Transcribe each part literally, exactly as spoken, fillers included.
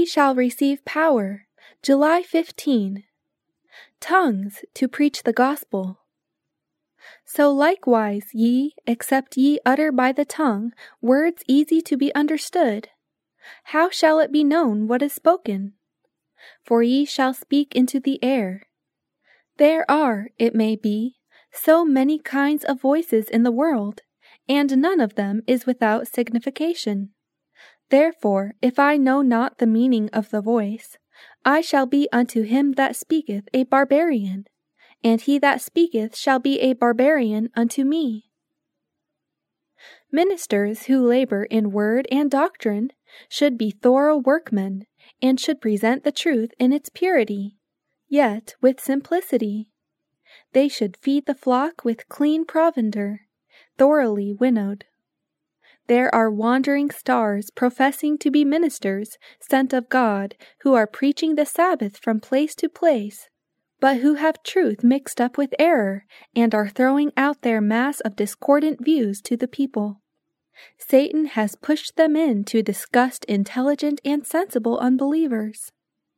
ye shall receive power. July fifteenth. Tongues to preach the gospel. So likewise ye, except ye utter by the tongue words easy to be understood, how shall it be known what is spoken? For ye shall speak into the air. There are, it may be, so many kinds of voices in the world, and none of them is without signification. Therefore, if I know not the meaning of the voice, I shall be unto him that speaketh a barbarian, and he that speaketh shall be a barbarian unto me. Ministers who labor in word and doctrine should be thorough workmen, and should present the truth in its purity, yet with simplicity. They should feed the flock with clean provender, thoroughly winnowed. There are wandering stars professing to be ministers sent of God, who are preaching the Sabbath from place to place, but who have truth mixed up with error, and are throwing out their mass of discordant views to the people. Satan has pushed them in to disgust intelligent and sensible unbelievers.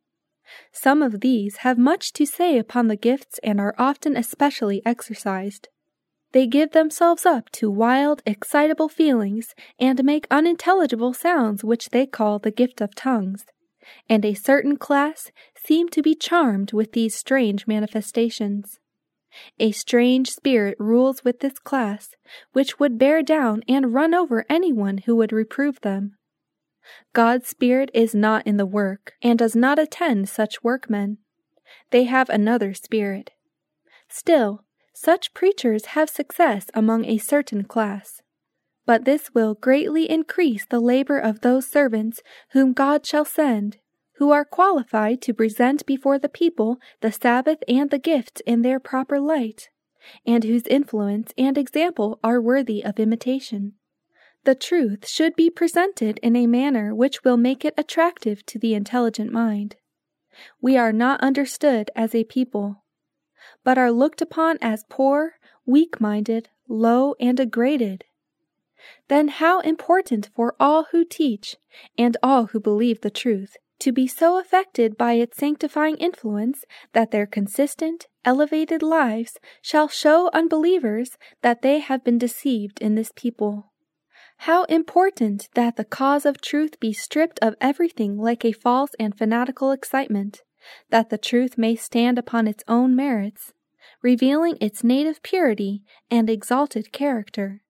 Some of these have much to say upon the gifts and are often especially exercised. They give themselves up to wild, excitable feelings and make unintelligible sounds which they call the gift of tongues, and a certain class seem to be charmed with these strange manifestations. A strange spirit rules with this class, which would bear down and run over anyone who would reprove them. God's Spirit is not in the work, and does not attend such workmen. They have another spirit. Still, such preachers have success among a certain class. But this will greatly increase the labor of those servants whom God shall send, who are qualified to present before the people the Sabbath and the gifts in their proper light, and whose influence and example are worthy of imitation. The truth should be presented in a manner which will make it attractive to the intelligent mind. We are not understood as a people, but are looked upon as poor, weak-minded, low, and degraded. Then how important for all who teach, and all who believe the truth, to be so affected by its sanctifying influence that their consistent, elevated lives shall show unbelievers that they have been deceived in this people. How important that the cause of truth be stripped of everything like a false and fanatical excitement, that the truth may stand upon its own merits, revealing its native purity and exalted character.